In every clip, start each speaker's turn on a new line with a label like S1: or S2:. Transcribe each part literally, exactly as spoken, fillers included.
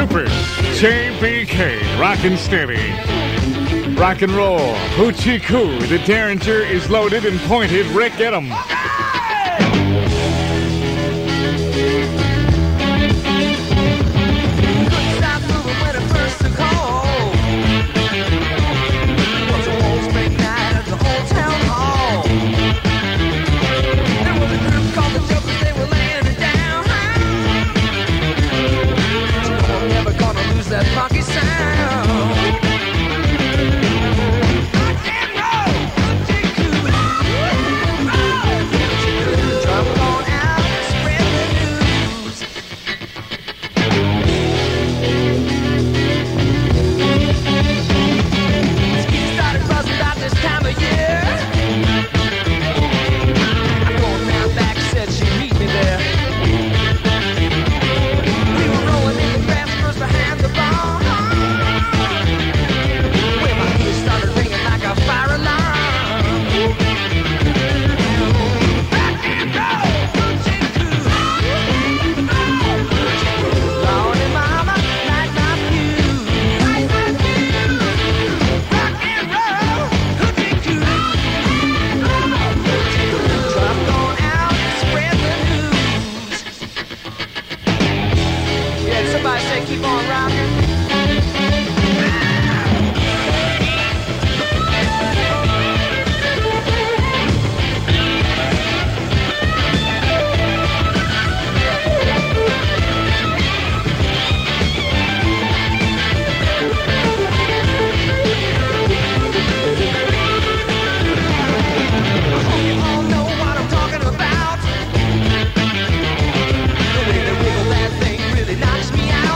S1: Super J B K, rockin' steady. Rock and roll, hoochie coo. The Derringer is loaded and pointed. Rick, get 'em.
S2: That funky sound. Rock and roll, drum on out, spread the news. Ski started buzzing about this time of year. I'm going down back, said she'd meet me there. We were rolling in the fast first behind the bar. When my ears started ringing like a fire alarm. Rock and roll, hoochie coo. Lordy mama, light my fuse. Rock and roll, hoochie coo. Drum going out, spread the news. Yeah, somebody say keep on rocking. You all know what I'm talking about. The way they wiggle that thing really knocks me out.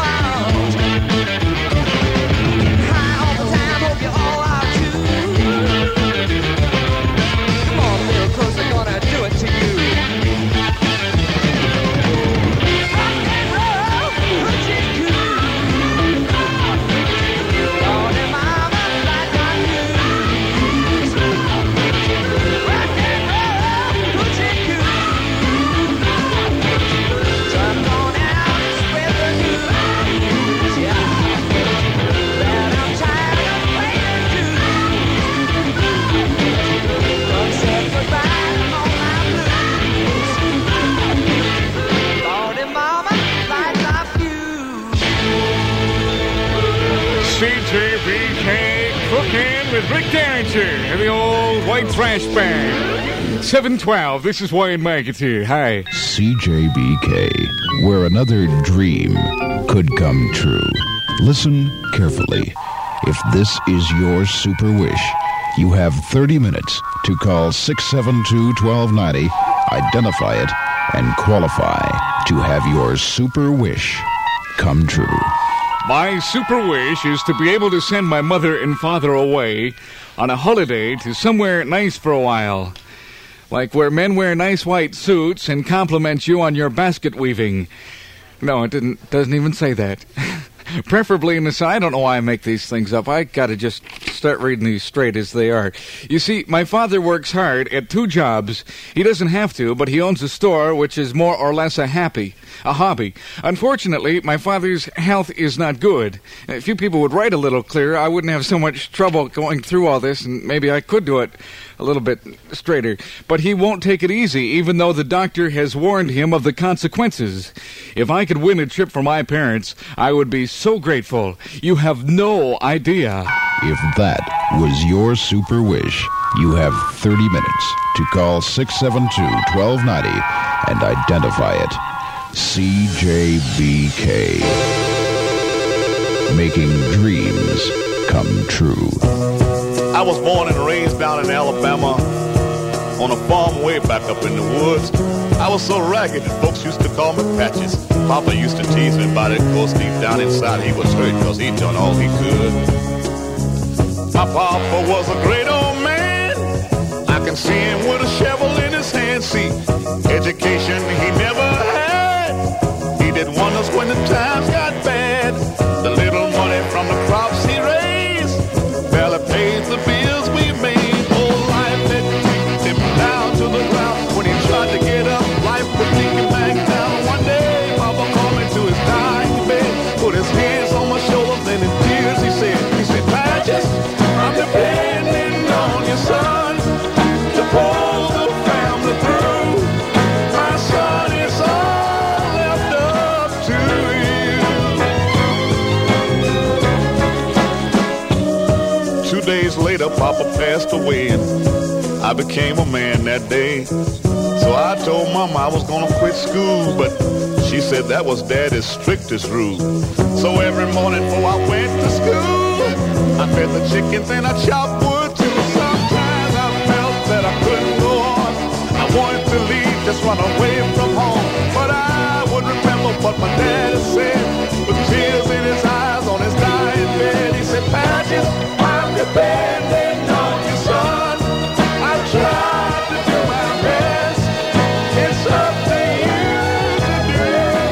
S2: High all the time, hope you all are too. Come on, little close, I'm gonna do it to you. Rock and roll, hoochie coo. Lordy mama, light my fuse. Rock and roll, hoochie coo. Drum on out, spread the news. Yeah. That I'm tired of playing too. Done said goodbye on my blues. Lordy mama, light my fuse.
S1: C J B K cooking with Rick Derringer and the old white trash band. seven twelve, this is Wayne McAtee. Hi.
S3: C J B K, where another dream could come true. Listen carefully. If this is your super wish, you have thirty minutes to call six seven two, one two nine zero, identify it, and qualify to have your super wish come true.
S1: My super wish is to be able to send my mother and father away on a holiday to somewhere nice for a while. Like where men wear nice white suits and compliment you on your basket weaving. No, it didn't. Doesn't even say that. Preferably in the I don't know why I make these things up. I gotta just start reading these straight as they are. You see, my father works hard at two jobs. He doesn't have to, but he owns a store which is more or less a happy, a hobby. Unfortunately, my father's health is not good. If you people would write a little clearer, I wouldn't have so much trouble going through all this, and maybe I could do it a little bit straighter. But he won't take it easy, even though the doctor has warned him of the consequences. If I could win a trip for my parents, I would be so grateful. You have no idea.
S3: If that was your super wish, you have thirty minutes to call six seven two, one two nine zero and identify it. C J B K. Making dreams come true.
S4: I was born and raised down in Alabama on a farm way back up in the woods. I was so ragged that folks used to call me Patches. Papa used to tease me about it, cause deep down inside he was hurt cause he'd done all he could. My papa was a great old man. I can see him with a shovel in his hand. See, education he never had. He did wonders when the times got bad. The little money from the crops he raised barely paid the bills we made. Oh, life had kicked him down to the ground. When he tried to get up, life would take him back down. One day, Papa called me to his dying bed, put his hands days later, Papa passed away, and I became a man that day. So I told Mama I was gonna quit school, but she said that was Daddy's strictest rule. So every morning before I went to school, I fed the chickens and I chopped wood too. Sometimes I felt that I couldn't go on. I wanted to leave, just run away from home. But I would remember what my daddy said, with tears in his eyes on his dying bed. He said, Patches, I'm depending on you, son. I tried to do my best. It's up to you to do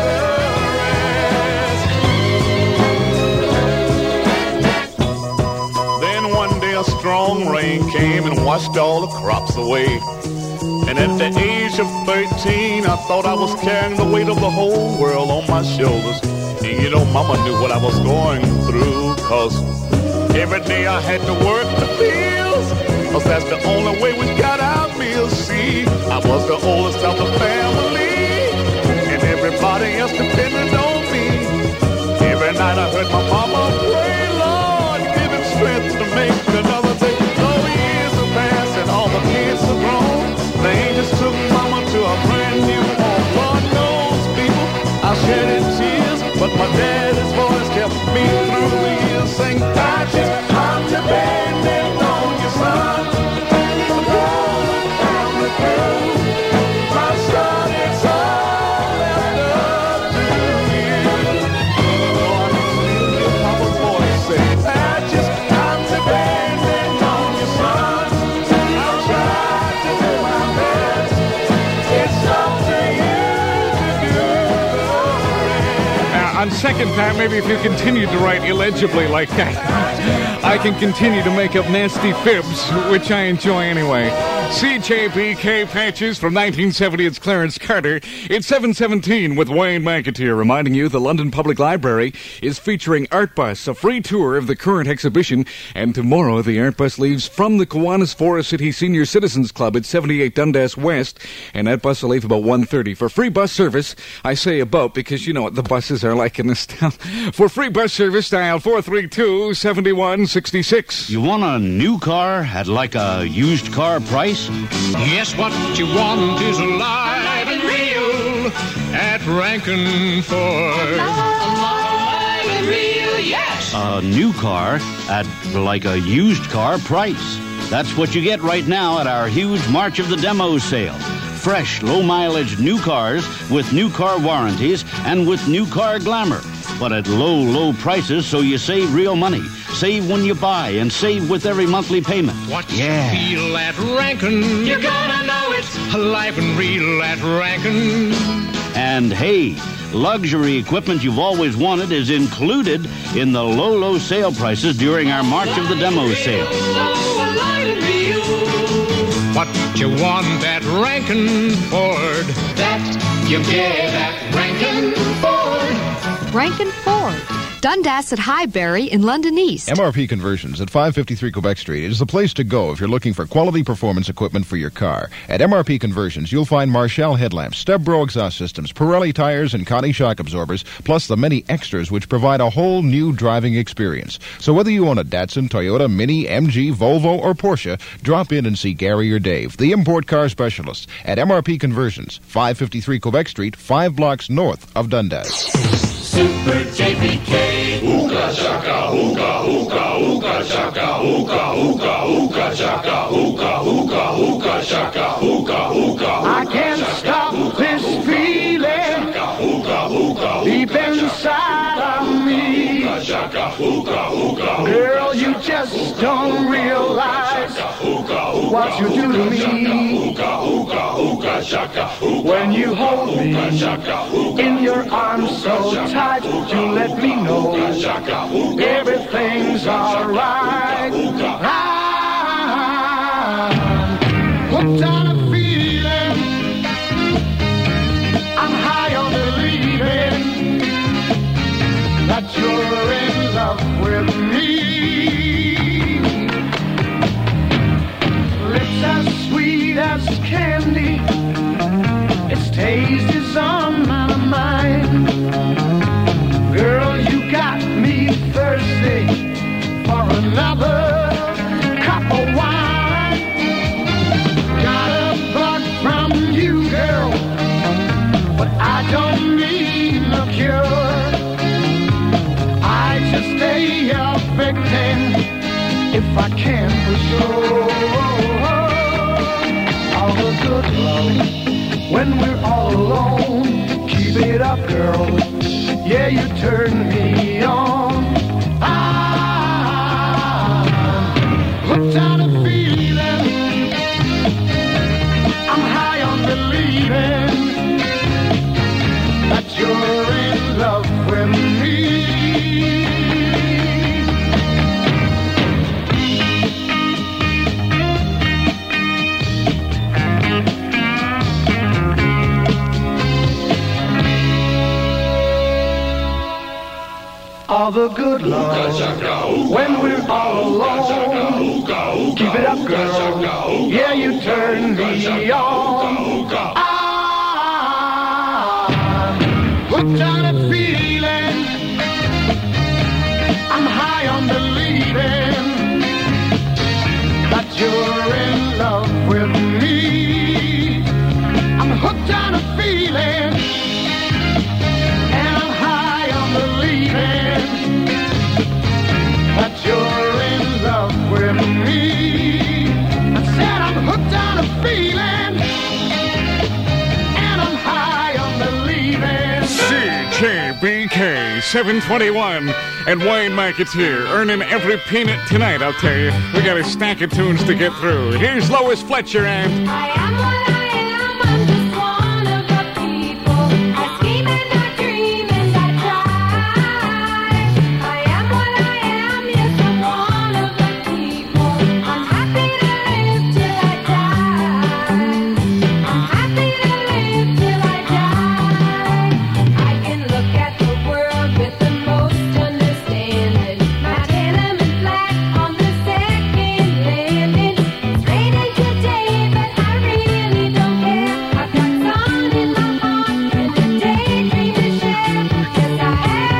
S4: the rest. Then one day a strong rain came and washed all the crops away. And at the age of thirteen, I thought I was carrying the weight of the whole world on my shoulders. And you know, Mama knew what I was going through, cause every day I had to work the fields, cause that's the only way we got our meals. See, I was the oldest of the family, and everybody else depended on me. Every night I heard my mama pray, Lord, give him strength to make another day. Though years have passed and all the kids are grown, the angels took Mama to a brand new home. Lord knows, people, I shed in tears, but my daddy's voice kept me through the years. Sing, Patches, I'm depending on you, son. To pull the family through. My son, it's all left up to you. Lord, hear Papa's voice say, Patches, I'm depending on you, son. I'll try to do my best. It's up to you to do the rest.
S1: Uh, on second time, maybe if you continue to write illegibly like that, I can continue to make up nasty fibs, which I enjoy anyway. C J B K Patches from nineteen seventy, it's Clarence Carter. It's seven seventeen with Wayne McAteer, reminding you the London Public Library is featuring Art Bus, a free tour of the current exhibition. And tomorrow, the Art Bus leaves from the Kiwanis Forest City Senior Citizens Club at seventy-eight Dundas West, and that bus will leave about one thirty. For free bus service, I say about because you know what the buses are like in this town. For free bus service, dial four three two, seven one six six.
S5: You want a new car at like a used car price?
S6: Yes, what you want is alive and real at Rankin Ford. Alive and real, yes.
S5: A new car at like a used car price. That's what you get right now at our huge March of the Demos sale. Fresh, low-mileage new cars with new car warranties and with new car glamour. But at low, low prices, so you save real money. Save when you buy and save with every monthly payment.
S6: What
S5: Yeah.
S6: you feel at Rankin, you're gonna know it's alive and real at Rankin.
S5: And hey, luxury equipment you've always wanted is included in the low, low sale prices during our March of the Demos sale.
S6: Oh, alive and real. What you want at Rankin Ford, that you get at Rankin Ford.
S7: Rankin Ford, Dundas at Highbury in London East.
S3: M R P Conversions at five fifty-three Quebec Street is the place to go if you're looking for quality performance equipment for your car. At M R P Conversions, you'll find Marshall headlamps, Stebro exhaust systems, Pirelli tires, and Conti shock absorbers, plus the many extras which provide a whole new driving experience. So whether you own a Datsun, Toyota, Mini, M G, Volvo, or Porsche, drop in and see Gary or Dave, the import car specialists, at M R P Conversions, five fifty-three Quebec Street, five blocks north of Dundas.
S2: Super J B K.
S8: Hookah shaka, hookah, hookah, hookah shaka, hookah, hookah, hookah shaka, hookah, hookah, hookah shaka, hookah, hookah.
S2: I can't stop this feeling deep inside of me. Girl, you just don't realize what you do to me. When you hold me in your arms so tight, you let me know everything's alright. I'm hooked on a feeling, I'm high on believing that you're in love with me. Lips as sweet as candy, its taste is on my mind. Girl, you got me thirsty for
S9: if I can for sure. All the good love when we're all alone. Keep it up, girl. Yeah, you turn me on. I'm hooked on a feeling. I'm high on believing that you're in love with me. All the good love when we're all alone. Keep it up, girl. Yeah, you turn me on. I'm hooked on a feeling. I'm high on believing that you're in love with me. I'm hooked on a feeling. That you're in love with me. I said I'm hooked on a feeling, and I'm high on believing.
S1: C J B K seven twenty-one and Wayne McAteer earning every peanut tonight, I'll tell you. We got a stack of tunes to get through. Here's Lois Fletcher and
S2: I am what I am, I'm just one of the people. I scheme and I dream and I try. I am what I am, yes, I'm one of the people. I'm happy to live till I die. I'm happy to live till I die. I can look at the world with the most understanding. My tenement flat on the second landing. It's raining today, but I really don't care. I've got sun in my heart and a daydream to share. Yes, I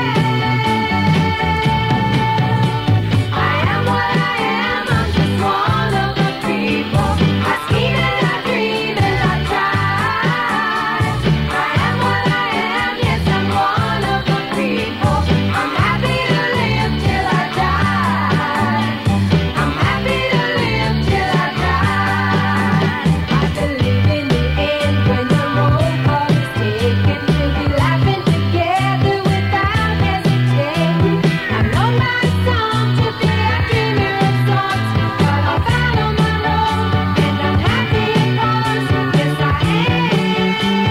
S2: am. I am what I am. I'm just one of the people. I scheme and I dream and I try. I am what I am. Yes, I'm one of the people. I'm happy to live till I die. I'm happy to live till I die. I believe in the end when the roll call is taken. We'll be laughing together without hesitating. I know my song to be a dreamer of sorts, but I'll follow my road and I'm happy of course. Yes, I am.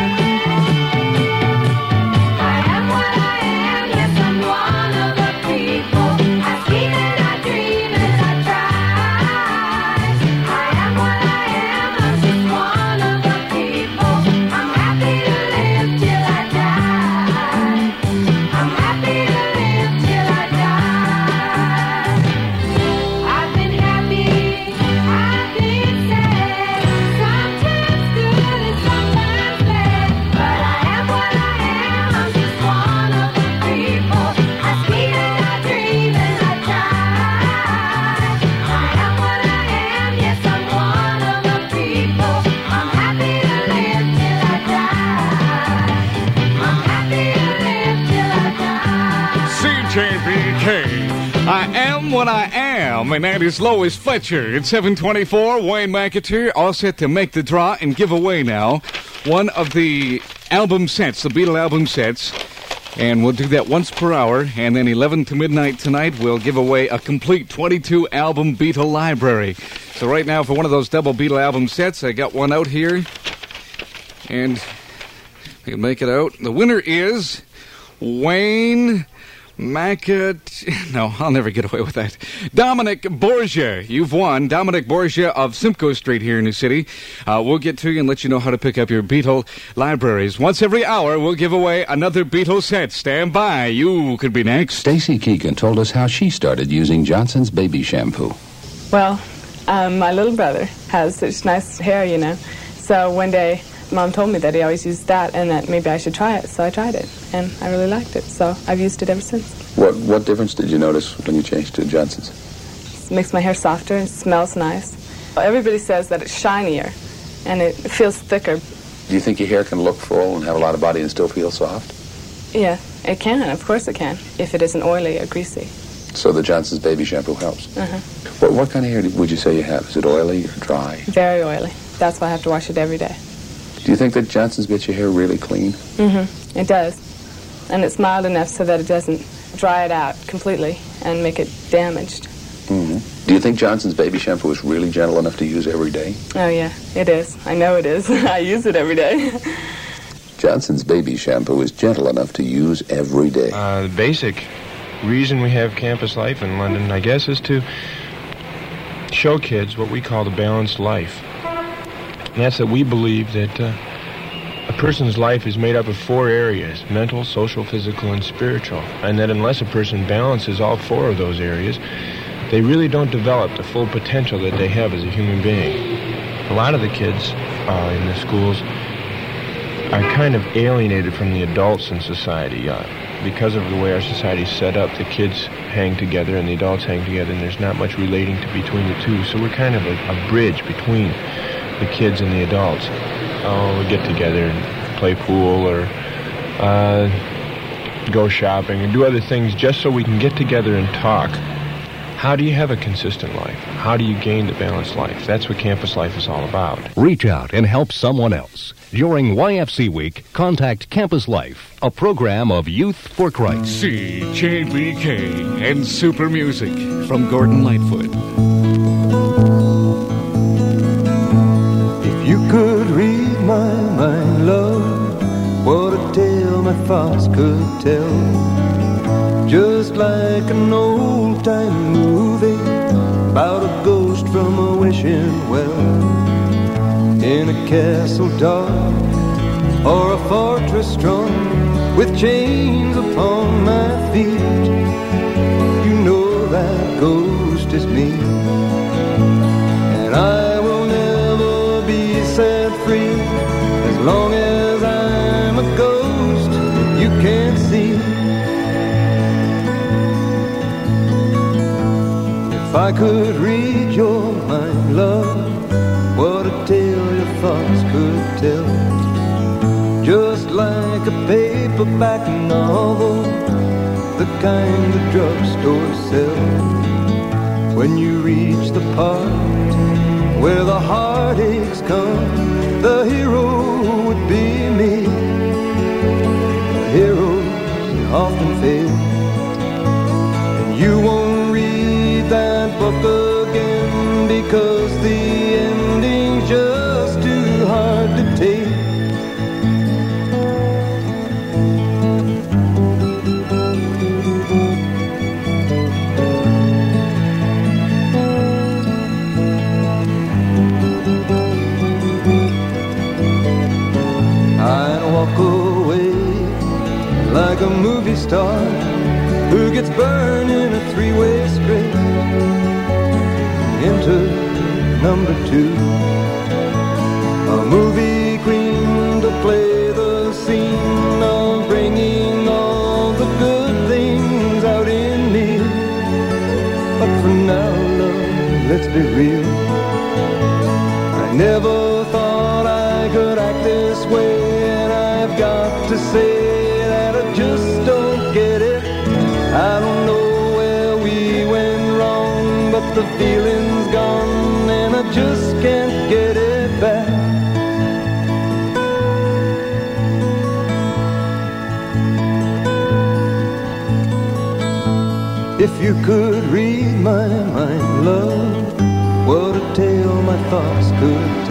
S2: I am what I am. Yes, I'm one of the people. I scheme and I dream and I try. I am what I am. I'm just one of the people. I'm happy to live till I die. I'm happy to live till I die. I've been happy, I've been sad, sometimes good and sometimes bad. But I am what I am. I'm just one of the people. I scheme and I dream and I try. I am what I am. Yes, I'm one of the people. I'm happy to live till I die. I'm happy to live till I die.
S1: C J B K. I am what I am, and that is Lois Fletcher. At seven twenty-four, Wayne McAteer all set to make the draw and give away now one of the album sets, the Beatle album sets. And we'll do that once per hour, and then eleven to midnight tonight, we'll give away a complete twenty-two album Beatle library. So right now, for one of those double Beatle album sets, I got one out here, and we can make it out. The winner is Wayne Macat... No, I'll never get away with that. Dominic Borgia. You've won. Dominic Borgia of Simcoe Street here in the city. Uh, we'll get to you and let you know how to pick up your Beatle libraries. Once every hour, we'll give away another Beatle set. Stand by. You could be next.
S3: Stacy Keegan told us how she started using Johnson's baby shampoo.
S10: Well, um, my little brother has such nice hair, you know. So one day, Mom told me that he always used that and that maybe I should try it. So I tried it, and I really liked it. So I've used it ever since.
S11: What what difference did you notice when you changed to Johnson's?
S10: It makes my hair softer and smells nice. Everybody says that it's shinier, and it feels thicker.
S11: Do you think your hair can look full and have a lot of body and still feel soft?
S10: Yeah, it can. Of course it can, if it isn't oily or greasy.
S11: So the Johnson's baby shampoo helps.
S10: Uh-huh.
S11: What, what kind of hair would you say you have? Is it oily or dry?
S10: Very oily. That's why I have to wash it every day.
S11: Do you think that Johnson's gets your hair really clean?
S10: Mm-hmm. It does. And it's mild enough so that it doesn't dry it out completely and make it damaged.
S11: Mm-hmm. Do you think Johnson's baby shampoo is really gentle enough to use every day?
S10: Oh, yeah, it is. I know it is. I use it every day.
S11: Johnson's baby shampoo is gentle enough to use every day.
S12: Uh, the basic reason we have campus life in London, I guess, is to show kids what we call the balanced life. And that's that we believe that uh, a person's life is made up of four areas: mental, social, physical, and spiritual. And that unless a person balances all four of those areas, they really don't develop the full potential that they have as a human being. A lot of the kids uh, in the schools are kind of alienated from the adults in society. Uh, because of the way our society is set up, the kids hang together and the adults hang together, and there's not much relating to between the two. So we're kind of a, a bridge between the kids and the adults. Oh, we get together and play pool or uh, go shopping and do other things just so we can get together and talk. How do you have a consistent life? How do you gain the balanced life? That's what campus life is all about.
S13: Reach out and help someone else. During Y F C Week, contact Campus Life, a program of Youth for Christ.
S1: C J B K and Super Music from Gordon Lightfoot.
S14: If you could read my mind, love, what a tale my thoughts could tell. Just like an old-time movie about a ghost from a wishing well. In a castle dark or a fortress strong with chains upon my feet, you know that ghost is me. And I will never be set free as long as I'm a ghost that you can't see. If I could read your mind, love, what a tale your thoughts could tell. Just like a paperback novel, the kind the drugstore sells. When you reach the part where the heartaches come, the hero would be me. But heroes often fail, and you won't read that book again because the ending's just too hard to take. I'd walk away like a movie star who gets burned in a three-way straight into number two. A movie queen to play the scene of bringing all the good things out in me. But for now, love, let's be real. I never thought I could act this way, and I've got to say that I just don't get it. I don't know where we went wrong, but the feeling's gone and I just can't get it back. If you could read my mind, love, what a tale my thoughts could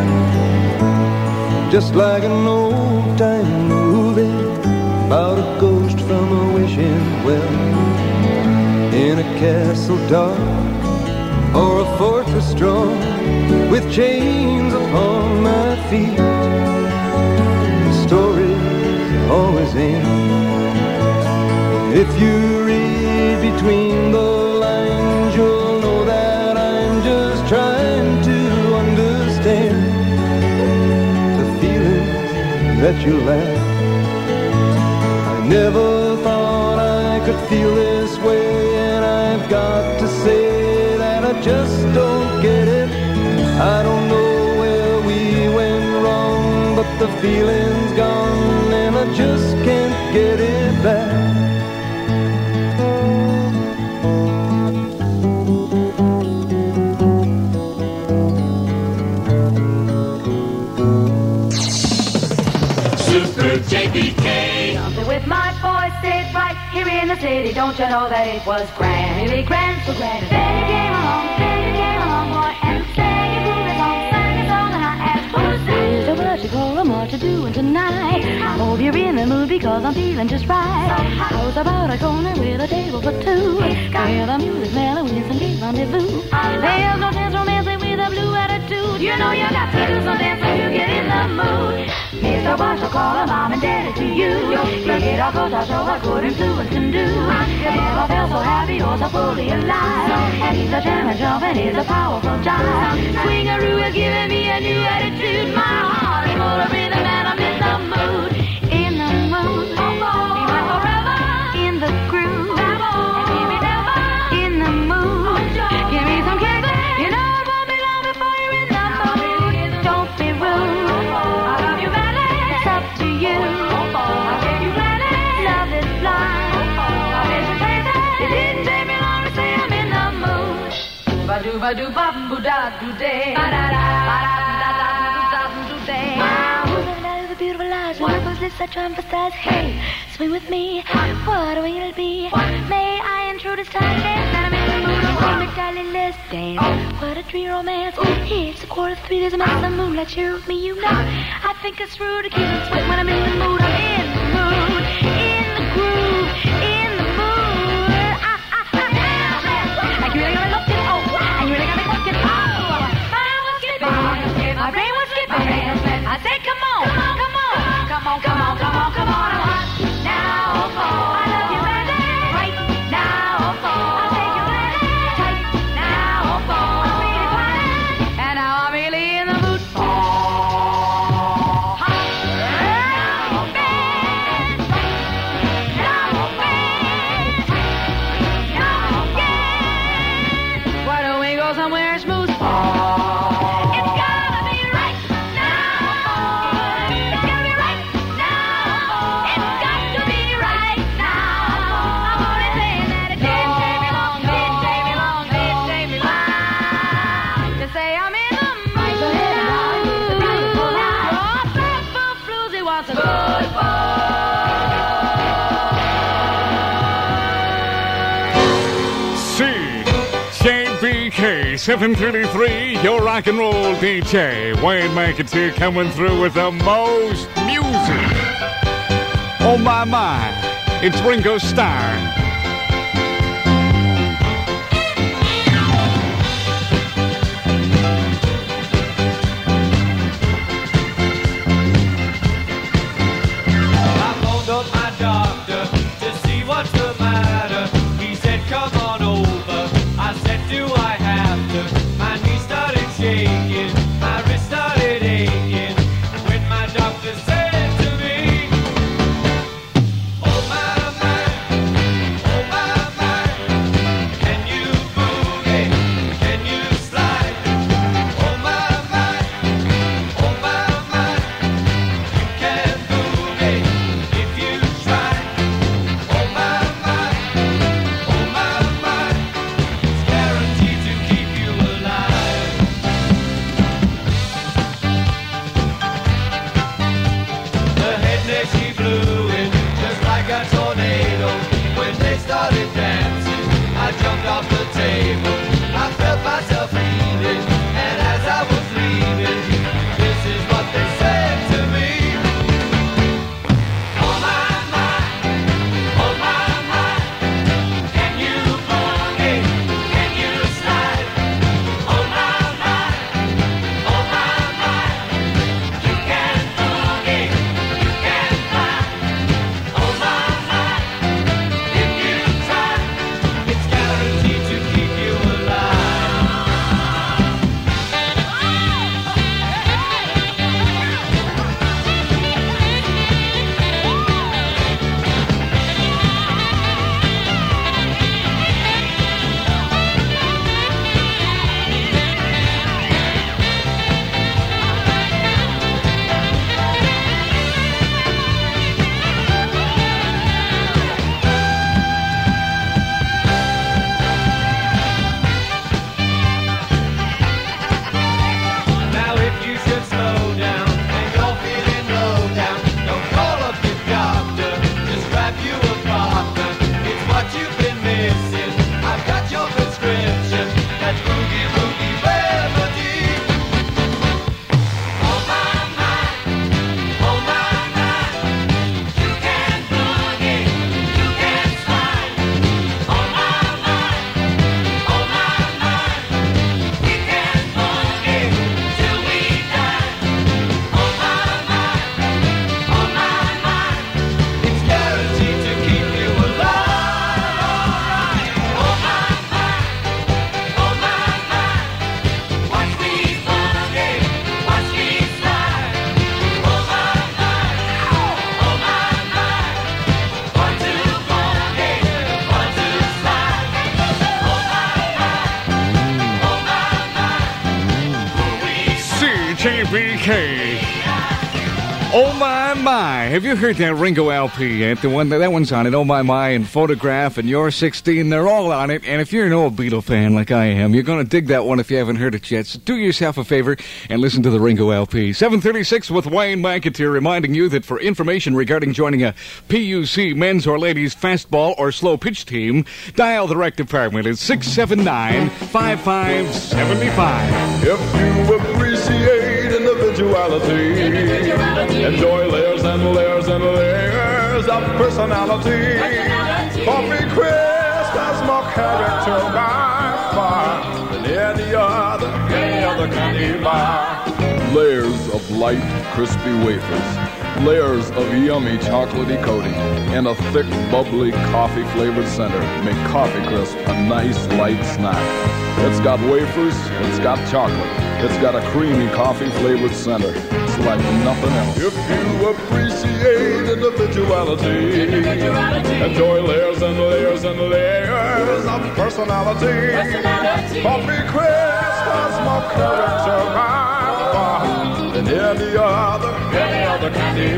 S14: tell. Just like an old-time movie about a ghost from a wishing well. In a castle dark or a fortress strong with chains upon my feet, the stories always end. If you read between the lines, you'll know that I'm just trying to understand the feelings that you lack. I never thought I could feel this way, and I've got to say that I just don't get it. I don't know where we went wrong, but the feeling's gone and I just can't get it back.
S2: city, don't you know that it was grand? Really grand, so grand. Then you came along, then you came along, boy, and sang your groovy song, sang a song, and I asked, who's that? So what you call them, what you doing tonight? I hope you're in the mood because I'm feeling just right. How's about a corner with a table for two? Where the music's mellow with some gay rendezvous. There's no chance romancing with a blue attitude. You know you got to do some dancing to get in the mood. Mister Bush will call her mom and daddy to you. Look it up, cause I'll show what good influence can do. You never felt so happy or so fully alive. And he's a jam and jump and he's a powerful jive. Swingaroo is giving me a new attitude. My heart is full of rhythm and I'm in the mood. In the mood. Be my forever. In the groove. And give me never. In the mood. Give me some kisses. You know it won't be long before you're in the mood. Don't be rude. I love you madly. It's up to you. I'll take you gladly. Love is blind. I bet you taste it. It didn't take me long to say I'm in the mood. Ba do ba do ba boo da do day. Ba da da ba da da da da do day. Who's the beautiful eyes? What was this I try and emphasize? Hey, swing with me. What will it be? May I intrude this time dance? And I'm in the mood. Oh, my darling, let's dance. What a dream romance. It's a quarter to three. There's a mess of moonlight. Cheer with me, you know. I think it's rude to keep it sweet when I'm in the mood. I'm in the mood. In the groove. In the mood. Ah, ah, ah, yeah. Like you really got me looking. Oh, and you really got me looking. Oh, my mind was skipping. My brain was skipping. I said, come on. Come on. Come on, come on, come on, come on. I'm hot now, oh, I love you, baby. Right now, oh, I'll take you ready. Tight now, oh, I'm really fine. And now I'm really in the mood. Oh, hot now, man. Now, man. Now, yeah. Why don't we go somewhere smooth? Oh, it's gotta be right now. It's gotta be right now. It's got to be right now. I'm only saying that it didn't take me long, didn't take me long, didn't take me long to say I'm in the mood. Oh, Purple Floozy wants a good
S1: C J B K seven thirty-three, your rock and roll D J. Wayne McAteer coming through with the most music. Oh my my, it's Ringo Starr.
S15: I phoned up my doctor to see what's the matter. He said, come on over. I said, do I have to? My knee started shaking, my wrist started aching. When my doctor said to me, oh my, my,
S1: J B K. Oh My My. Have you heard that Ringo L P yet? The one, that one's on it. Oh My My and Photograph and You're sixteen. They're all on it. And if you're an old Beatle fan like I am, you're going to dig that one if you haven't heard it yet. So do yourself a favor and listen to the Ringo L P. seven thirty-six with Wayne McAteer reminding you that for information regarding joining a P U C men's or ladies fastball or slow pitch team, dial the rec department at six seven nine, five five seven five.
S16: If you appreciate individuality, individuality. Enjoy layers and layers and layers of personality. personality. Coffee Crisp has more character by far than any other, any other candy bar. Layers of light, crispy wafers, layers of yummy chocolatey coating, and a thick, bubbly coffee-flavored center make Coffee Crisp a nice, light snack. It's got wafers, it's got chocolate, it's got a creamy coffee-flavored center. It's like nothing else. If you appreciate individuality, individuality. Enjoy layers and layers and layers of personality. personality. Coffee Crisp has more character by far than any other, any other candy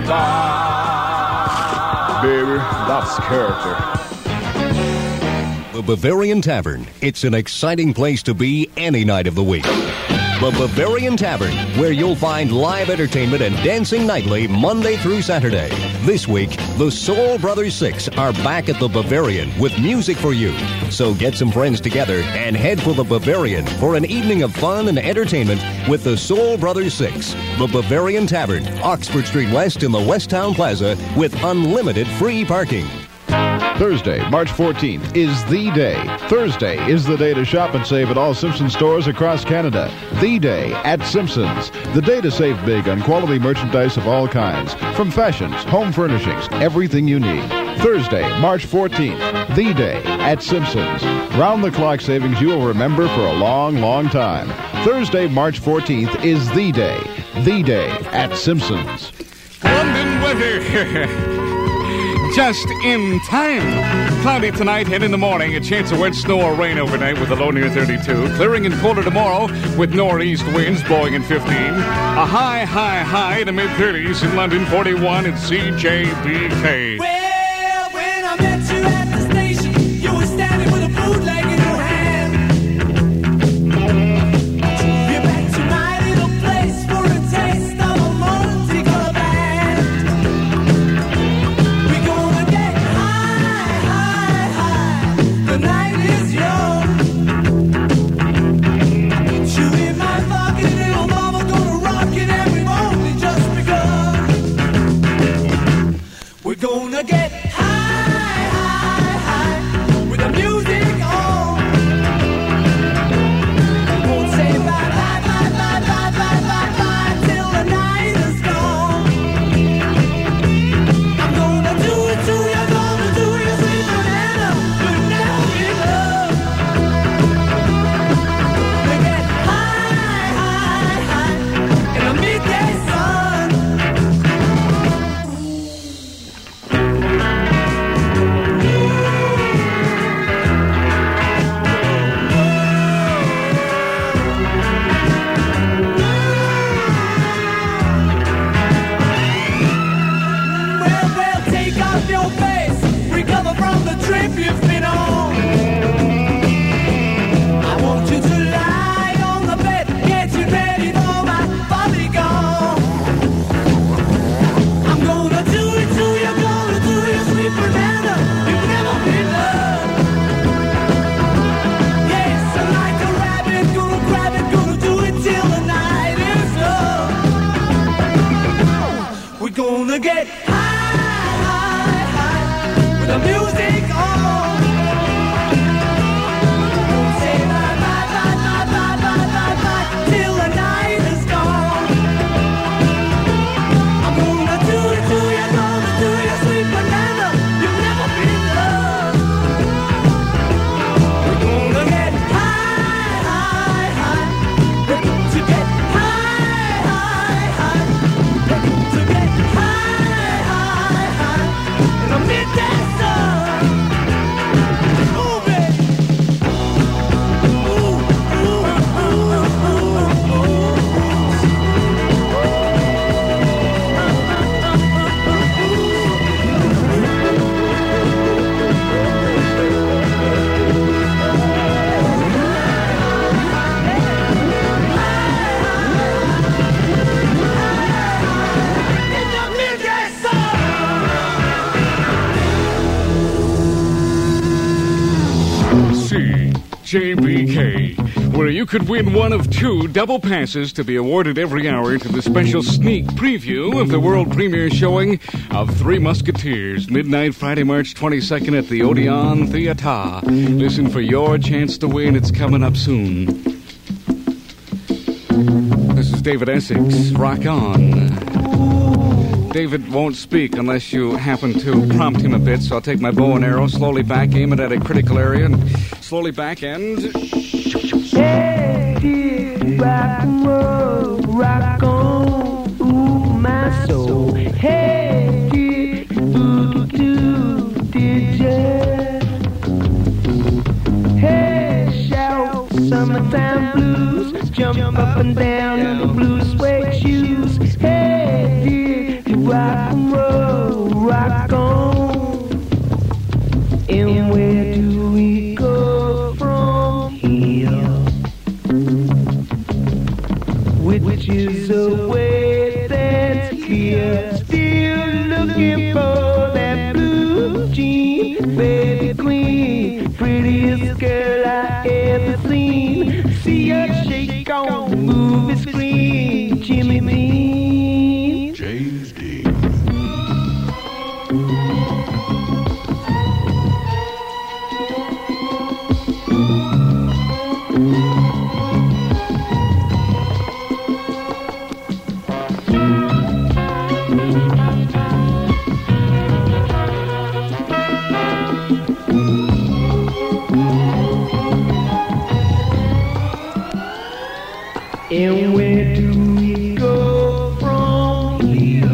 S16: bar. Baby, that's character.
S13: The Bavarian Tavern. It's an exciting place to be any night of the week. The Bavarian Tavern, where you'll find live entertainment and dancing nightly Monday through Saturday. This week, the Soul Brothers Six are back at the Bavarian with music for you. So get some friends together and head for the Bavarian for an evening of fun and entertainment with the Soul Brothers Six. The Bavarian Tavern, Oxford Street West in the West Town Plaza with unlimited free parking.
S17: Thursday, March fourteenth, is the day. Thursday is the day to shop and save at all Simpsons stores across Canada. The day at Simpsons. The day to save big on quality merchandise of all kinds. From fashions, home furnishings, everything you need. Thursday, March fourteenth, the day at Simpsons. Round-the-clock savings you will remember for a long, long time. Thursday, March fourteenth is the day. The day at Simpsons.
S1: London weather. Just in time. Cloudy tonight and in the morning. A chance of wet snow or rain overnight with a low near thirty-two. Clearing and colder tomorrow with northeast winds blowing at fifteen. A high, high, high in the mid-thirties in London, forty-one at C J B K.
S15: Well, when I met you at the station, you were standing with a bootleg in your hand. You're back to my little place for a taste of a multicolored band. We're gonna get high, high, high. The night is young. Chew in my pocket, little mama gonna rock it, and we've only just begun. We're gonna get
S1: J B K, where you could win one of two double passes to be awarded every hour to the special sneak preview of the world premiere showing of Three Musketeers, midnight Friday, March twenty-second at the Odeon Theater. Listen for your chance to win. It's coming up soon. This is David Essex. Rock on. David won't speak unless you happen to prompt him a bit, so I'll take my bow and arrow, slowly back, aim it at a critical area, and slowly back and...
S9: Hey, kid, rock and roll, rock on, ooh, my soul. Hey, kid, voodoo, did ya? Hey, shout, summertime blues, jump up and down in the blue suede shoes. Hey, kid, rock and roll, rock on. And where do we go from here? Which is a way that's clear. Still looking for that blue jean, baby queen, prettiest girl I ever seen. See her shake on the movie screen, Jimmy Bean.
S3: James D.
S9: And where do we go from here?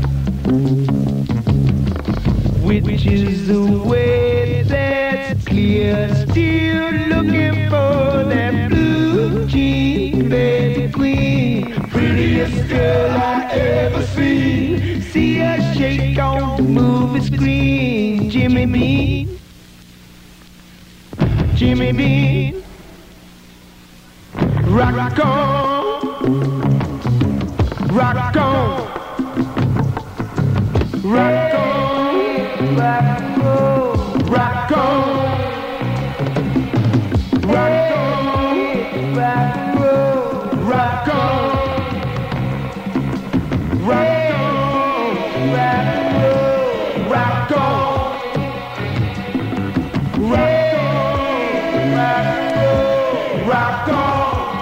S9: Which is the way that's clear. Still looking for that blue jean, baby queen, prettiest girl I ever seen. See her shake on the movie screen, Jimmy Bean, Jimmy Bean. Rock on, rock on, rock on, rock and roll, rock on, rock on, rock and roll, rock on, rock on, rock and roll, rock on, rock on, rock and roll, rock on.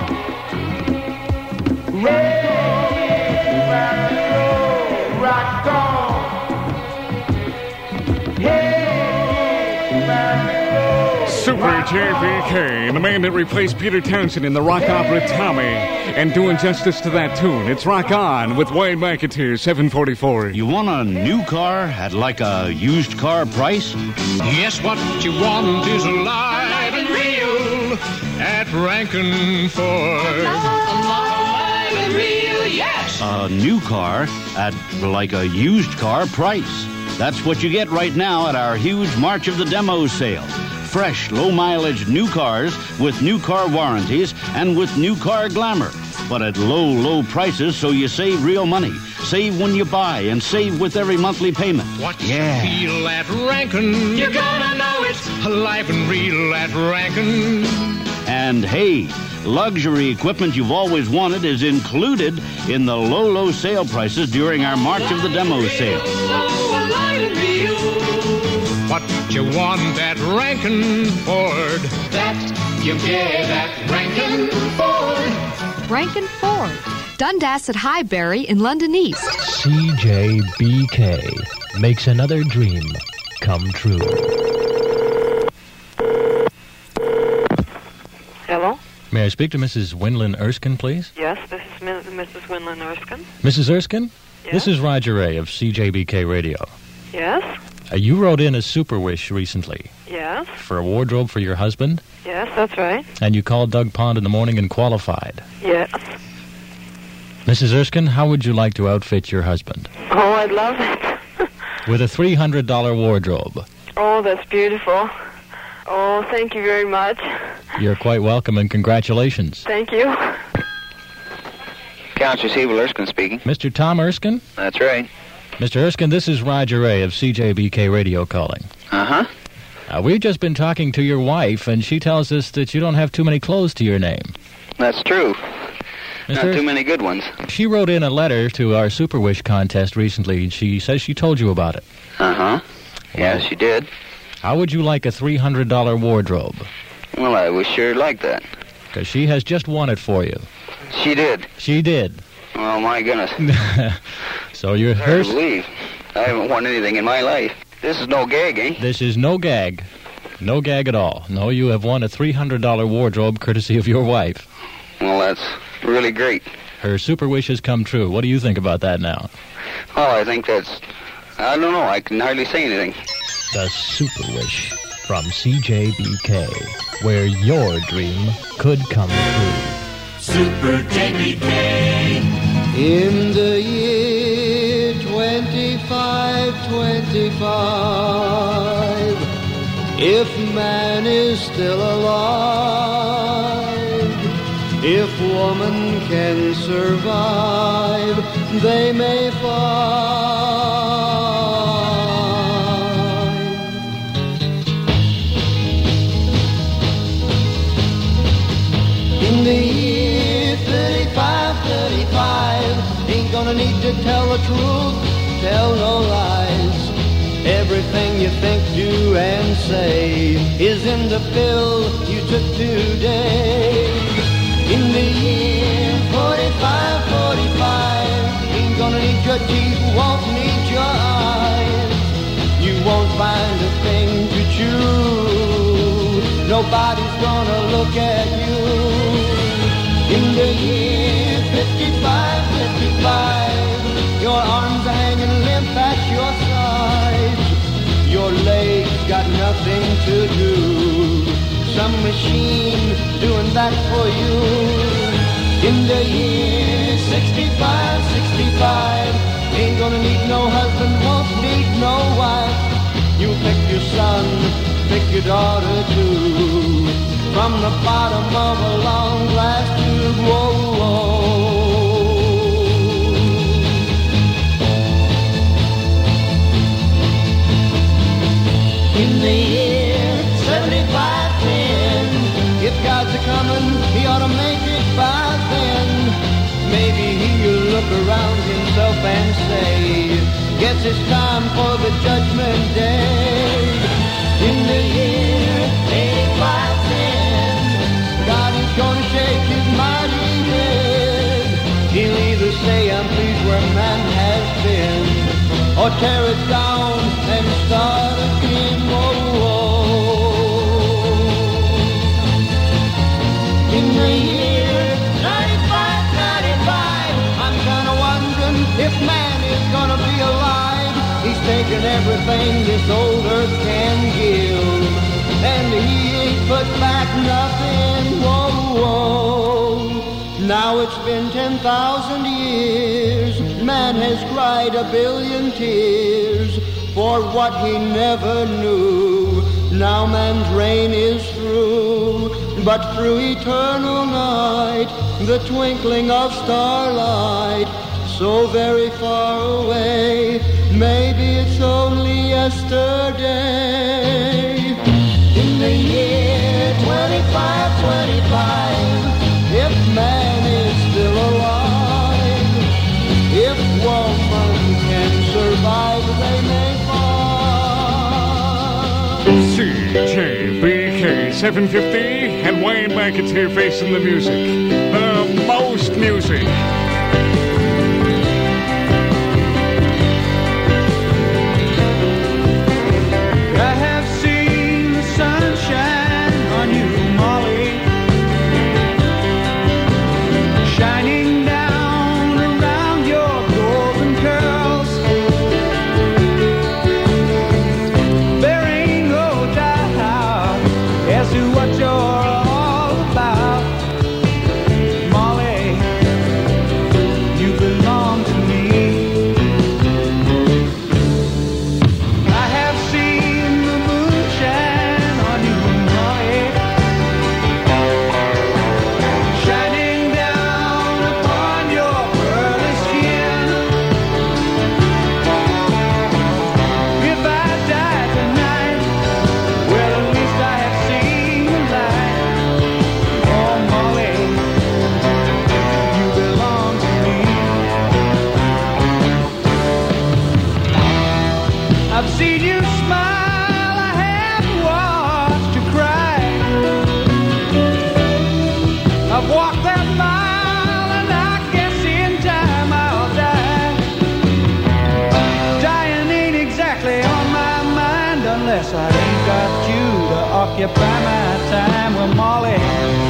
S1: Super J B K, the man that replaced Peter Townsend in the rock opera Tommy, and doing justice to that tune. It's Rock On with Wayne McAteer, seven forty-four.
S5: You want a new car at like a used car price?
S6: Yes, what you want is alive and real at Rankin Ford. Alive and real, yes.
S5: A new car at like a used car price. That's what you get right now at our huge March of the Demos sale. Fresh, low-mileage new cars with new car warranties and with new car glamour. But at low, low prices, so you save real money. Save when you buy and save with every monthly payment.
S6: What
S5: yeah.
S6: you feel at Rankin, you're gonna know it's alive and real at Rankin.
S5: And hey, luxury equipment you've always wanted is included in the low, low sale prices during our March of the Demos sale.
S6: What you want at Rankin Ford, that you get at Rankin Ford.
S7: Rankin Ford, Dundas at Highbury in London East.
S18: C J B K makes another dream come true.
S19: Hello?
S18: May I speak to Missus Winlin Erskine, please?
S19: Yes, this is Mi- Missus Winlin Erskine.
S18: Missus Erskine?
S19: Yes?
S18: This is Roger Ray of C J B K Radio.
S19: Yes?
S18: Uh, you wrote in a super wish recently
S19: Yes?
S18: for a wardrobe for your husband,
S19: Yes, that's right.
S18: and you called Doug Pond in the morning and qualified.
S19: Yes.
S18: Missus Erskine, how would you like to outfit your husband?
S19: Oh, I'd love it.
S18: With a three hundred dollars wardrobe.
S19: Oh, that's beautiful. Oh, thank you very much.
S18: You're quite welcome, and congratulations.
S19: Thank you.
S20: Accounts Receivable Erskine speaking.
S18: Mister Tom Erskine?
S20: That's right.
S18: Mister Erskine, this is Roger Ray of C J B K Radio calling.
S20: Uh-huh.
S18: Uh, we've just been talking to your wife, and she tells us that you don't have too many clothes to your name.
S20: That's true.
S18: Is
S20: Not
S18: there-
S20: too many good ones.
S18: She wrote in a letter to our Super Wish contest recently. She says she told you about it.
S20: Uh-huh. Yeah, she did.
S18: How would you like a three hundred dollars wardrobe?
S20: Well, I would sure like that.
S18: Because she has just won it for you.
S20: She did.
S18: She did.
S20: Oh, my goodness.
S18: So you're
S20: Hard to
S18: her.
S20: believe. I haven't won anything in my life. This is no gag, eh?
S18: This is no gag. No gag at all. No, you have won a three hundred dollars wardrobe courtesy of your wife.
S20: Well, that's really great.
S18: Her super wish has come true. What do you think about that now?
S20: Oh, I think that's... I don't know. I can hardly say anything.
S18: The Super Wish from C J B K, where your dream could come true.
S15: Super J B K.
S9: In the year twenty-five twenty-five, if man is still alive, if woman can survive, they may find. In the year thirty-five thirty-five, ain't gonna need to tell the truth, tell no lies. Everything you think, do, and say is in the pill you took today. In the year forty-five forty-five, ain't gonna need your teeth, won't need your eyes. You won't find a thing to chew, nobody's gonna look at you. In the year fifty-five fifty-five, your arms are hanging limp at your sides. Your legs got nothing to do. Some machine doing that for you. In the year sixty-five sixty-five, ain't gonna need no husband, won't need no wife. You pick your son, pick your daughter too. From the bottom of a long glass tube, whoa, whoa. In the year seventy-five ten, if God's a coming, he ought to make it by then. Maybe he'll look around himself and say, guess it's time for the judgment day. In the year eighty-five ten, God is gonna shake his mighty head. He'll either say, I'm pleased where man has been, or tear it down and start again. Whoa, whoa. In the year ninety-five ninety-five, I'm kinda wondering if man is gonna be alive. He's taken everything this old earth can give, and he ain't put back nothing. Whoa, whoa. Now it's been ten thousand years, man has cried a billion tears for what he never knew. Now man's reign is through, but through eternal night, the twinkling of starlight, so very far away, maybe it's only yesterday. In the year twenty-five twenty-five, if man is still alive, if woman can survive, they may find.
S1: C J B K seven fifty and Wayne McAteer facing the music. The most music.
S15: I have seen the sunshine on you, Molly, shining down around your golden curls. There ain't no doubt as to what you're all about, Molly. occupy my time. Well, Molly,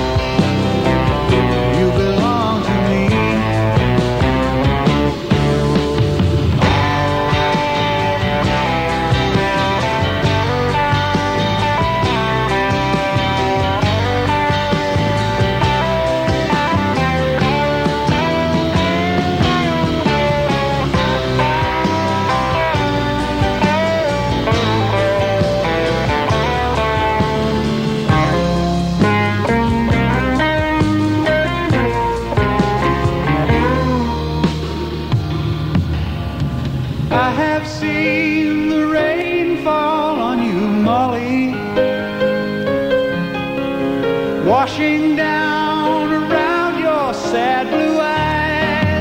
S15: you belong to me. I have seen the rain fall on you, Molly, washing down around your sad blue eyes.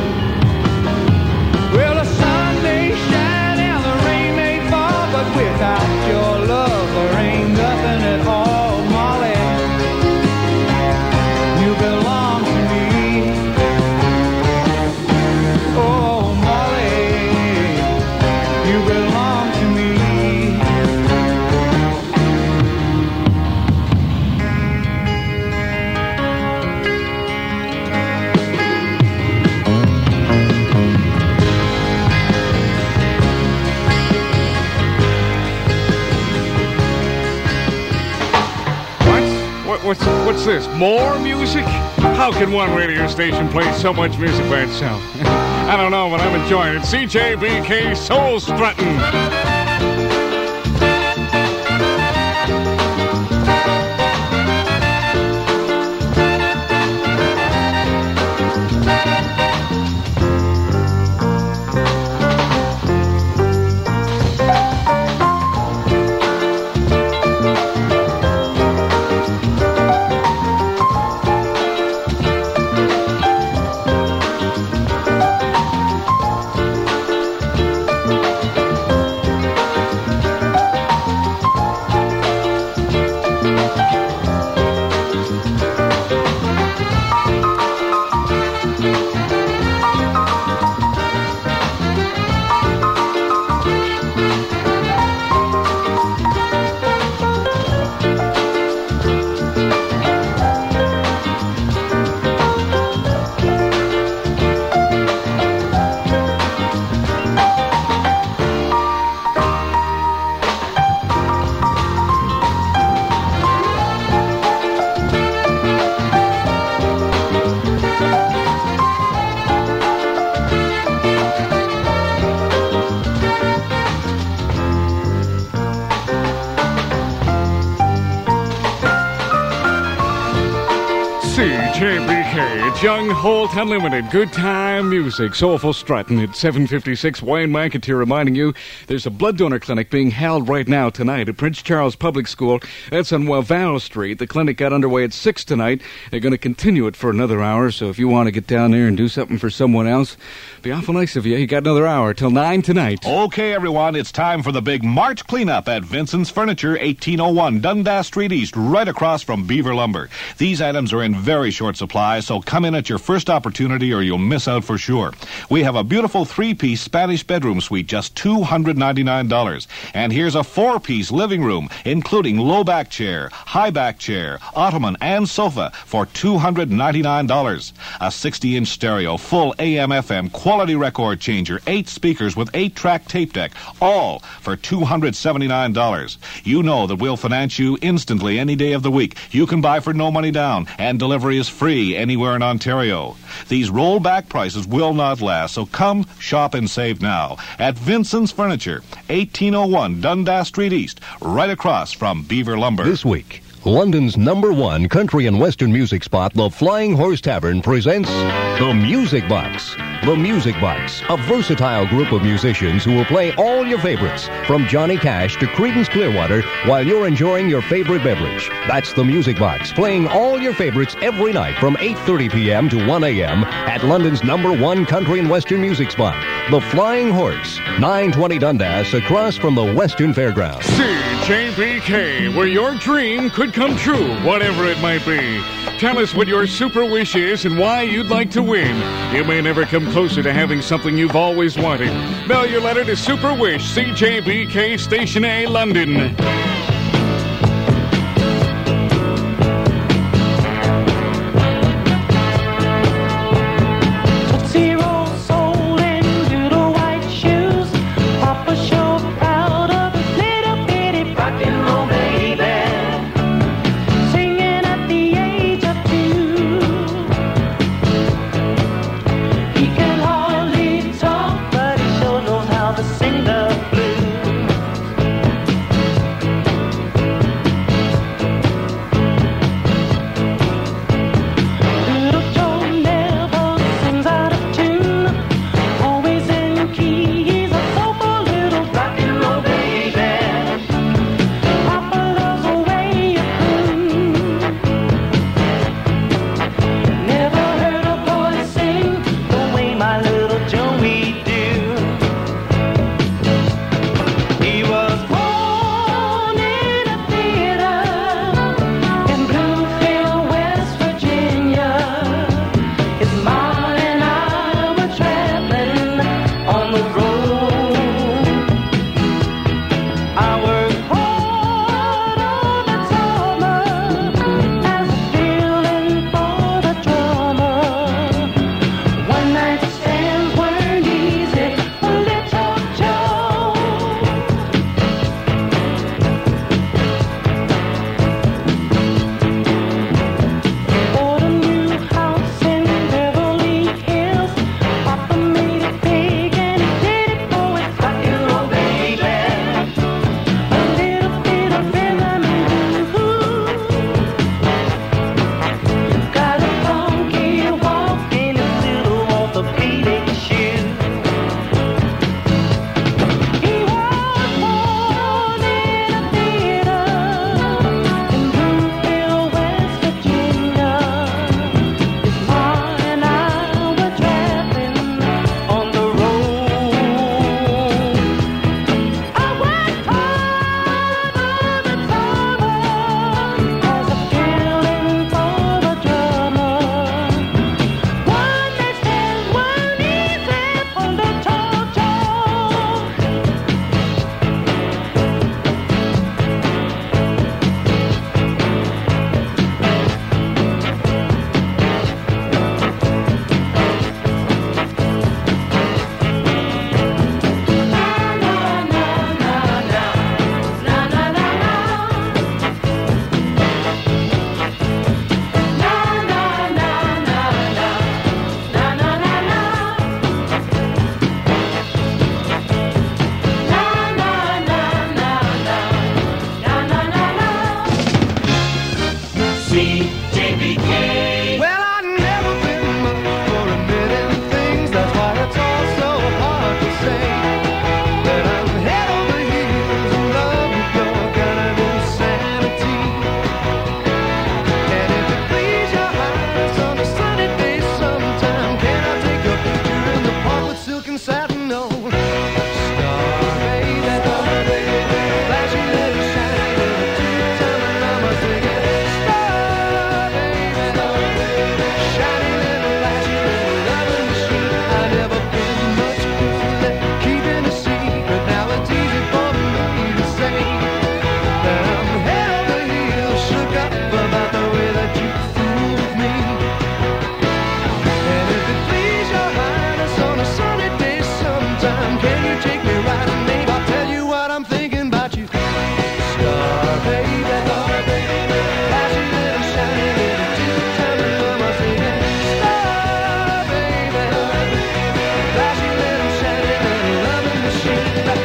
S15: Well, the sun may shine and the rain may fall, but without your love there ain't nothing at all, Molly. You belong to me. Oh, Molly, you belong to me.
S1: What? What's what's this? More music? How can one radio station play so much music by itself? I don't know, but I'm enjoying it. C J B K Soul Strutting. C J B K, it's Young Holt Unlimited, good time music, soulful strutting at seven fifty-six. Wayne McEntee reminding you there's a blood donor clinic being held right now tonight at Prince Charles Public School. That's on Wavell Street. The clinic got underway at six tonight. They're going to continue it for another hour, so if you want to get down there and do something for someone else, be awful nice of you. You got another hour till nine tonight.
S21: Okay, everyone, it's time for the big March cleanup at Vincent's Furniture, eighteen oh one Dundas Street East, right across from Beaver Lumber. These items are in very short supply, so come in at your first opportunity or you'll miss out for sure. We have a beautiful three-piece Spanish bedroom suite, just two hundred ninety-nine dollars. And here's a four-piece living room, including low-back chair, high-back chair, ottoman, and sofa for two hundred ninety-nine dollars. A sixty-inch stereo, full A M F M, quality record changer, eight speakers with eight-track tape deck, all for two hundred seventy-nine dollars. You know that we'll finance you instantly any day of the week. You can buy for no money down, and delivery is free anywhere in Ontario. These rollback prices will not last, so come shop and save now at Vincent's Furniture, eighteen oh one Dundas Street East, right across from Beaver Lumber.
S13: This week, London's number one country and western music spot, the Flying Horse Tavern, presents The Music Box. The Music Box, a versatile group of musicians who will play all your favorites, from Johnny Cash to Creedence Clearwater, while you're enjoying your favorite beverage. That's The Music Box, playing all your favorites every night from eight thirty p.m. to one a.m. at London's number one country and western music spot, The Flying Horse, nine twenty Dundas, across from the Western Fairgrounds.
S1: C J B K, where your dream could come true, whatever it might be. Tell us what your super wish is and why you'd like to win. You may never come closer to having something you've always wanted. Mail your letter to Super Wish, C J B K, Station A, London.
S15: C J B K.
S9: Well, I've never been much for admitting things. That's why it's all so hard to say that I'm head over heels in love with your kind of insanity. And if it please your eyes on a sunny day sometime, can I take a picture in the park with silk and satin? No. Star baby, star baby, flashy little shiny little two-time and mama singing. Star baby, star baby, shiny little flashy little loving machine. I never been much good at keeping a secret. Now it's easy for me to say that I'm head over heels shook up about the way that you fooled me. And if it please your highness on a sunny day sometime, can you take me right and maybe I'll tell you what I'm thinking about you. Star baby, star baby, flashy little shiny little two-time and mama singing. Star baby, flashy little shiny little loving machine.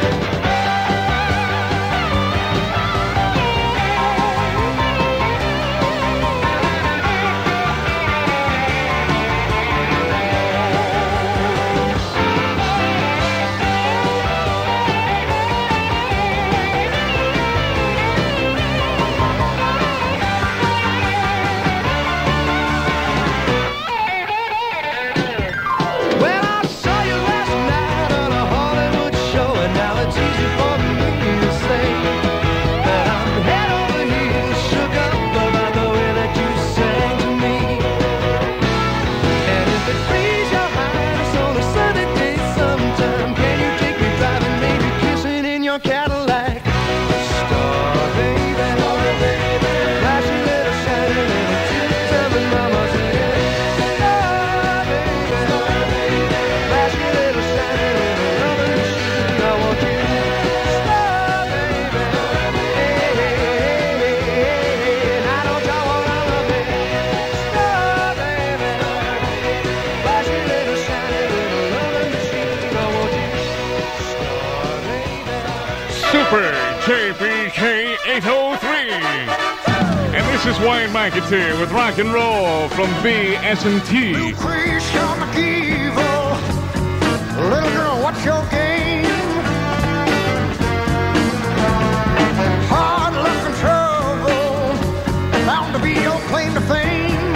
S9: Well, I saw you last night on a Hollywood show, and now it's easy for me to say that I'm head over heels shook up about the way that you sang to me. And if it please your highness on a sunny day sometime, can you take me driving, maybe kissing in your Cadillac? Star baby, star baby, flashy little shiny little two-time and mama singing. Star baby, star baby, flashy little shiny little loving machine. I want you, star baby, hey, hey, hey, hey, hey. Now don't y'all wanna love me? Star baby, flashy little shiny little loving machine. I want you, star baby.
S1: Super J B K eight oh three. And this is Wayne McAtee with rock and roll from B S and T.
S9: Lucretia McKeever, little girl, what's your game? Hard luck and trouble, bound to be your claim to fame.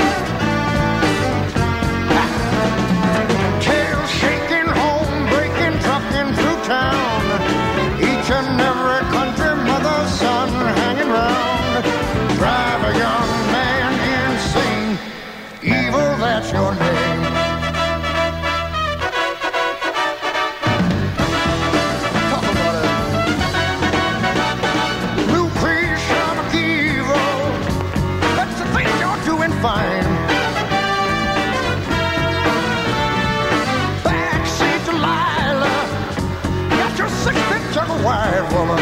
S9: Tail shaking, home breaking, trucking through town. Each and every country mother's son hanging round. Drive a young man insane. Evil, that's your name. Talk about it. Lucretia McKeever, that's the thing you're doing fine. Backseat Delilah, got your six-foot jug of wine, woman.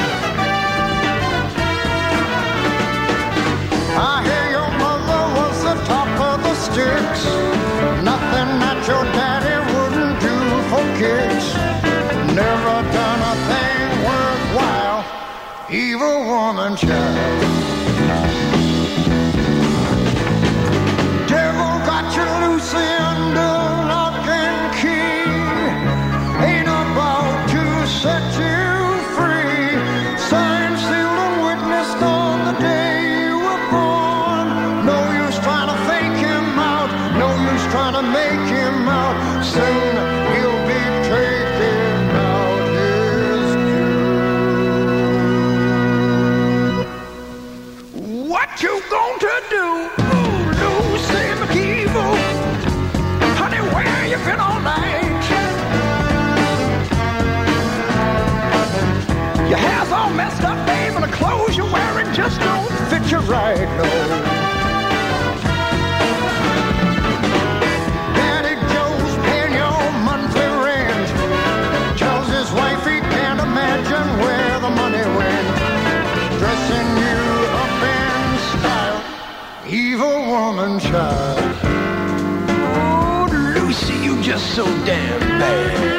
S9: I hear your mother was the top of the sticks. Nothing that your daddy wouldn't do for kids. Never done a thing worthwhile. Evil woman child. Devil got you loose under lock and key. Ain't about to set you free. Signed, sealed, and witnessed on the day you were born. No use trying to fake him out. No use trying to make him out. Soon he'll be taking out his due. What you going to do? Ooh, Lucy McKeever. Honey, where you been all night? Your hair's all messed up, babe, and the clothes you're wearing just don't fit you right, no. Daddy Joe's paying your monthly rent. Tells his wife he can't imagine where the money went. Dressing you up in style, evil woman child. Oh, Lucy, you just so damn bad.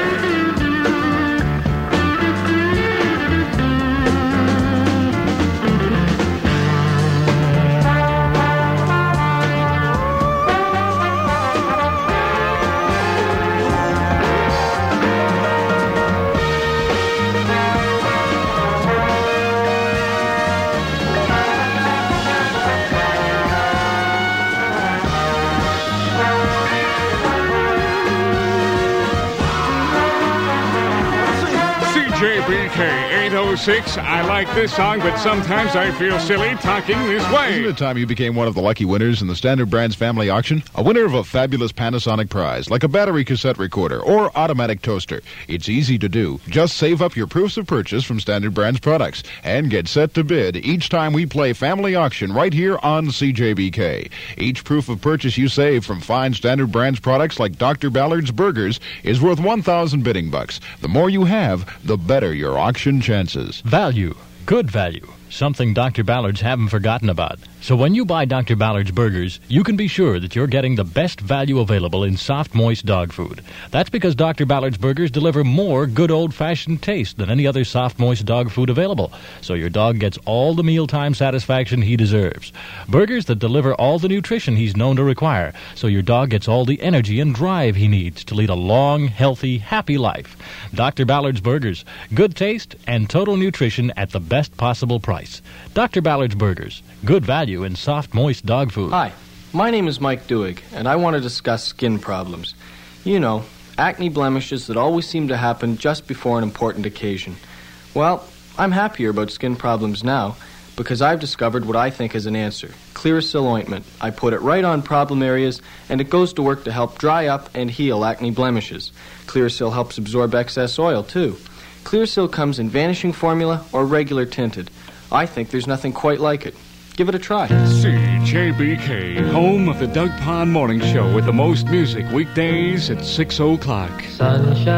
S1: K, eight oh six. I like this song, but sometimes I feel silly talking this way.
S17: Isn't it time you became one of the lucky winners in the Standard Brands family auction? A winner of a fabulous Panasonic prize, like a battery cassette recorder or automatic toaster. It's easy to do. Just save up your proofs of purchase from Standard Brands products and get set to bid each time we play Family Auction right here on C J B K. Each proof of purchase you save from fine Standard Brands products like Doctor Ballard's Burgers is worth one thousand bidding bucks. The more you have, the better your auction chances.
S18: Value. Good value. Something Doctor Ballard's haven't forgotten about. So when you buy Doctor Ballard's Burgers, you can be sure that you're getting the best value available in soft, moist dog food. That's because Doctor Ballard's Burgers deliver more good old-fashioned taste than any other soft, moist dog food available. So your dog gets all the mealtime satisfaction he deserves. Burgers that deliver all the nutrition he's known to require. So your dog gets all the energy and drive he needs to lead a long, healthy, happy life. Doctor Ballard's Burgers. Good taste and total nutrition at the best possible price. Doctor Ballard's Burgers. Good value in soft, moist dog food.
S4: Hi, my name is Mike Dewig, and I want to discuss skin problems. You know, acne blemishes that always seem to happen just before an important occasion. Well, I'm happier about skin problems now because I've discovered what I think is an answer. Clearasil ointment. I put it right on problem areas, and it goes to work to help dry up and heal acne blemishes. Clearasil helps absorb excess oil, too. Clearasil comes in vanishing formula or regular tinted. I think there's nothing quite like it. Give it a try.
S1: C J B K, home of the Doug Pond Morning Show with the most music weekdays at six o'clock.
S15: Sunshine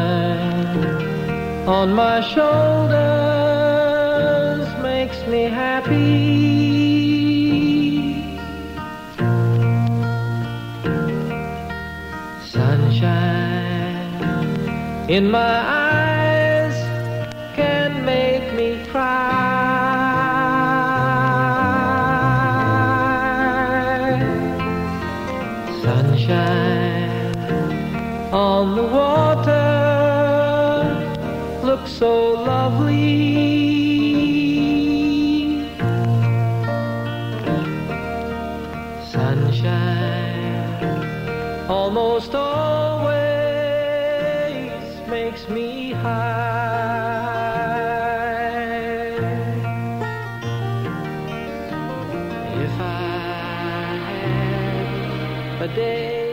S15: on my shoulders makes me happy. Sunshine in my eyes can make me cry. Sunshine on the water looks so lovely. Sunshine almost always makes me high. If I had a day